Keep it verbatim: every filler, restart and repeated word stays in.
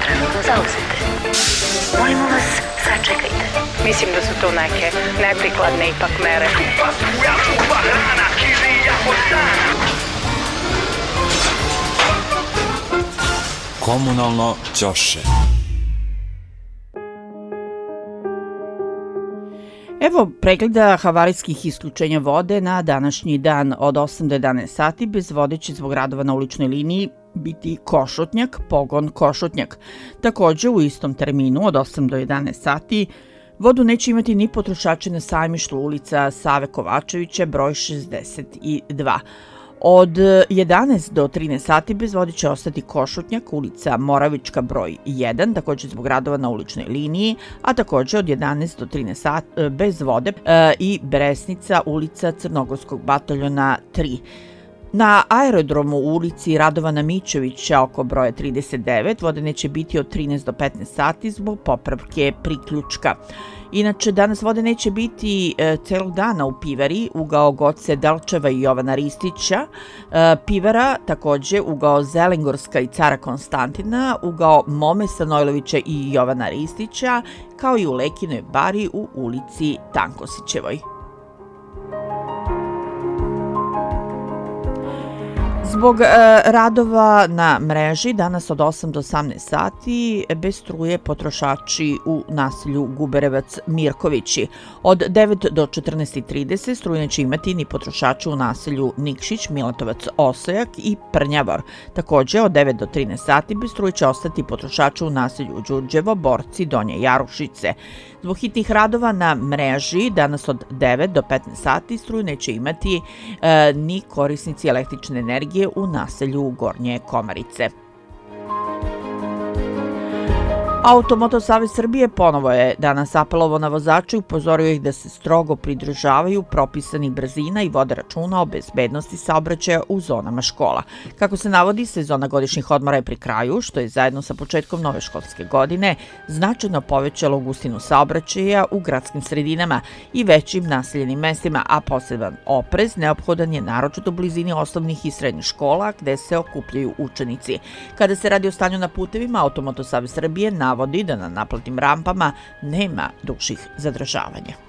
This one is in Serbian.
trenutno zauzete. Molimo vas, sačekajte. Mislim da su to neke neprikladne ipak mere. Komunalno ćoše. Evo pregleda havarijskih isključenja vode na današnji dan. Od osam do jedanaest sati bez vode će zbog radova na uličnoj liniji biti Košutnjak, pogon Košutnjak. Također u istom terminu od osam do jedanaest sati vodu neće imati ni potrošači na Sajmištu, ulica Save Kovačevića, broj šezdeset dva. Od jedanaest do trinaest sati bez vode će ostati Košutnjak, ulica Moravička, broj jedan, također zbog radova na uličnoj liniji, a također od jedanaest do trinaest sati bez vode e, i Bresnica, ulica Crnogorskog bataljona tri. Na aerodromu u ulici Radovana Mićovića oko broja trideset devet vode neće biti od trinaest do petnaest sati zbog popravke priključka. Inače, danas vode neće biti e, celog dana u pivari, ugao Goce Delčeva i Jovana Ristića, e, pivara također ugao Zelengorska i Cara Konstantina, ugao Mome Stanojlovića i Jovana Ristića, kao i u Lekinoj bari u ulici Tankosićevoj. Zbog e, radova na mreži danas od osam do osamnaest sati bez struje potrošači u naselju Guberevac Mirkovići. Od devet do četrnaest i trideset struje neće imati ni potrošači u naselju Nikšić, Milatovac Osojak i Prnjavor. Također od devet do trinaest sati bez struje će ostati potrošači u naselju Đurđevo, Borci, Donje Jarušice. Zbog hitnih radova na mreži danas od devet do petnaest sati struju neće imati e, ni korisnici električne energije u naselju Gornje Komarice. Automoto Savez Srbije ponovo je danas apelovao na vozače i upozorio ih da se strogo pridržavaju propisanih brzina i vode računa o bezbednosti saobraćaja u zonama škola. Kako se navodi, sezona godišnjih odmora je pri kraju, što je zajedno sa početkom nove školske godine značajno povećalo gustinu saobraćaja u gradskim sredinama i većim naseljenim mestima, a poseban oprez neophodan je naročito u blizini osnovnih i srednjih škola gde se okupljaju učenici. Kada se radi o stanju na putevima, Automoto Savez Srbije navodi da na naplatnim rampama nema dužih zadržavanja.